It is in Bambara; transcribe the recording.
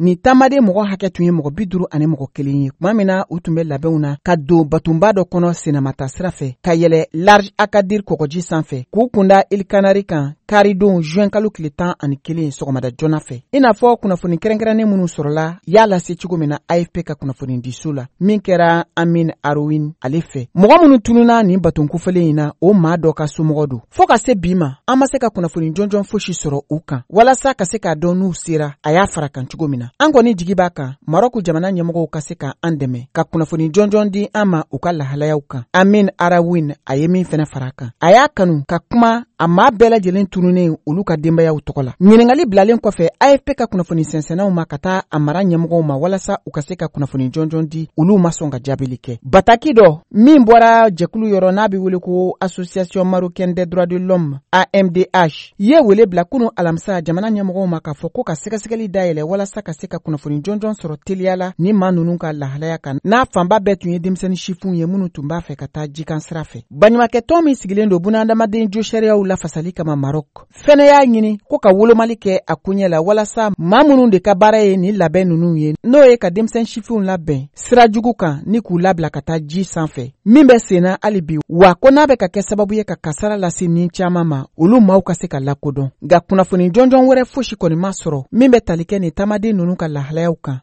ni tamade mɔgɔ hakɛ tun ye mɔgɔ 50 ani mɔgɔ 1 ye. Kuma min na u tun bɛ labɛnw na ka don batunba dɔ kɔnɔ Senamata sira fɛ ka yɛlɛ Large Akadir kɔgɔji sanfɛ k'u kunda Île Canari kan karidon juin kalo tile 11 sɔgɔmada joona fɛ. I n'a fɔ kunnafoni kɛrɛnkɛrɛnnen minnu sɔrɔla y'a lase cogo min na AFP ka kunnafoni diso la min kɛra Amin Arouin ale fɛ. Mɔgɔ minnu tununa nin batunkufɛlen in na o maa dɔ ka somɔgɔ don. Fɔ ka se bi ma an ma se ka kunnafoni jɔnjɔn fosi sɔrɔ u kan walasa ka se k'a dɔn n'u sera a y'a fara kan cogo min na. An kɔni jigi b'a kan Maroc jamana ɲɛmɔgɔw ka se ka an dɛmɛ ka kunnafoni jɔnjɔn di an ma u ka lahalayaw kan. Amin Arouin a ye min fɛnɛ fara kan. A y'a kanu ka kuma a maa bɛɛ lajɛlen tununnen olu ka denbayaw tɔgɔ la. Ɲiningali bilalen kɔfɛ AFP ka kunnafoni sɛnsɛnnaw ma ka taa a mara ɲɛmɔgɔw ma walasa u ka se ka kunnafoni jɔnjɔn di olu ma sɔn ka jaabili kɛ. Bataki dɔ min bɔra jɛkulu yɔrɔ n'a bɛ wele ko Association Marocaine des droits de l'homme AMDH ye wele bila kunu alamisa jamana ɲɛmɔgɔw ma k'a fɔ ko ka sɛgɛsɛgɛli dayɛlɛ walasa ka se ka kunnafoni jɔnjɔn sɔrɔ teliya la ni maa ninnu ka lahalaya kan n'a fanba bɛɛ tun ye denmisɛnnin sifunw ye minnu tun b'a fɛ ka taa jikan sira fɛ. Baɲumankɛtɔn min sigilen don bunadamaden jo sariyaw lafasali kama Maroc fɛnɛ y'a ɲini ko ka wolomali kɛ a kuɲɛ la walasa maa minnu de ka baara ye ni labɛn ninnu ye n'o ye ka denmisɛn sifunw labɛn sira jugu kan ni k'u labila ka taa ji sanfɛ min bɛ senna hali bi wa ko n'a bɛ ka kɛ sababu ye ka kasara lase ni caman ma olu maaw ka se ka lakodɔn. Nka kunnafoni jɔnjɔn wɛrɛ fosi kɔni ma sɔrɔ min bɛ tali kɛ ni tamaden ninnu ka lahalayaw kan